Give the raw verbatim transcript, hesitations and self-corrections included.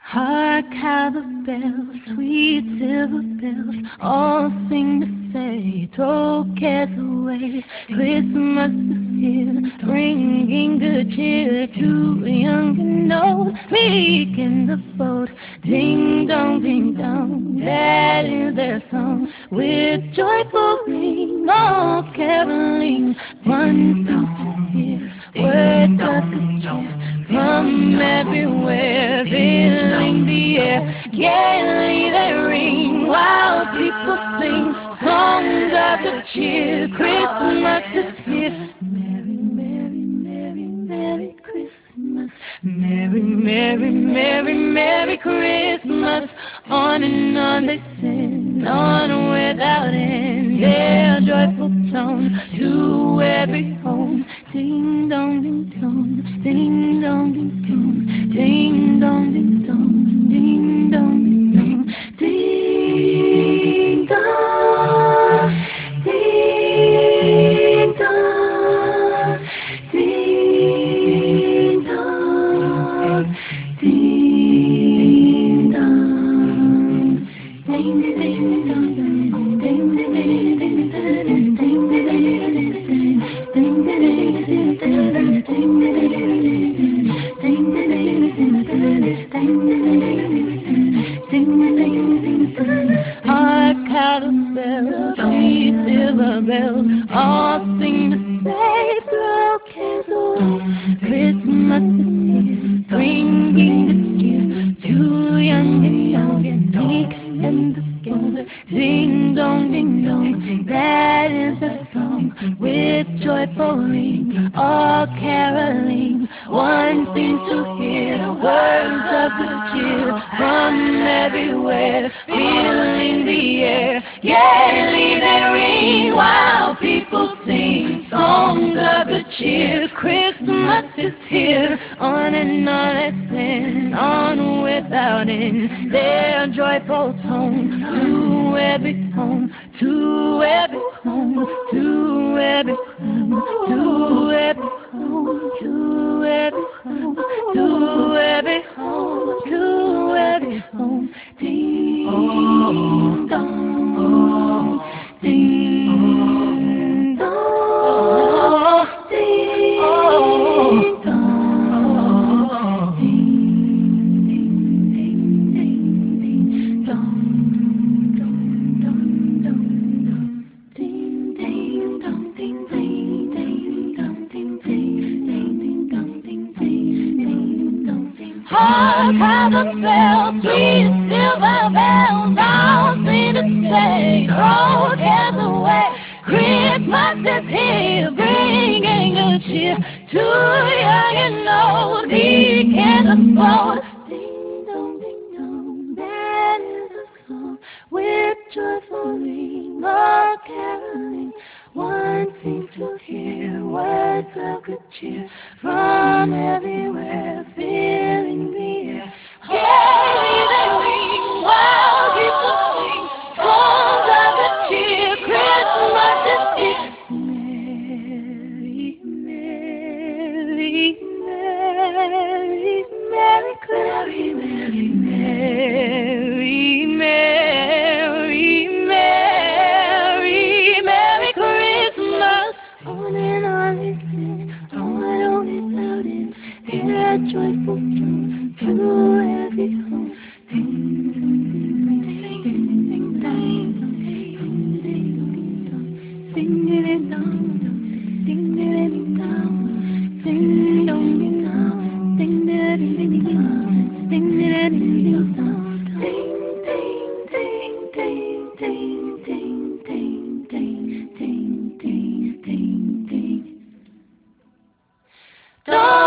Hark how the bells, sweet silver bells, all sing to say, throw cares away. Christmas is here, bringing good cheer to young and old, meek in the boat. Ding dong, ding dong, that is their song. With joyful ring, all caroling, one seems to hear words of good cheer from everywhere, filling the air. Gaily they ring while people sing songs of good cheer. Christmas is here. Merry, merry, merry, merry Christmas. Merry, merry, merry, merry Christmas. On and on they sing, on without end. Their joyful tone to every home. Ding dong, ding dong, ding dong, ding dong, ding dong, ding dong, ding dong, ding dong, ding dong, ding dong, ding dong, ding dong, ding ding dong, ding ding ding ding ding ding Hark how the bells, sweet silver bells, all sing to say, throw cares away. Christmas is here, bringing good cheer to young and young and meek and the bold. Ding dong, ding dong, that is the song. With joyful ring, all caroling, one seems to hear words of good cheer from everywhere, filling the air. Gaily they ring while people sing songs of good cheer. Christmas is here, on and on they sing, on without end. Their joyful tone to every home, to every home, to every home, to every home, to every home, to every home, to every home. Ding dong, ding dong, ding dong, ding ding ding ding ding dong. Hark how the bells, sweet silver bells, all seem to say, throw cares away. Christmas is here, bringing good cheer to young and old, meek and the bold. Ding dong, ding dong, that is the song. With joyful ring, all caroling, one seems to hear words of good cheer from everywhere, filling the air. Gaily they ring while people sing songs of good cheer. Christmas is here. Merry, merry, merry, merry Christmas. Merry, merry, merry, merry, merry Christmas. On and on they sing, on without end. Their joyful tune to every home. Ding ding ding ding ding ding ding ding dong, ding ding dong, ding dong ding dong, ding ding ding dong, ding ding ding dong, ding ding ding ding ding ding ding ding ding ding ding ding.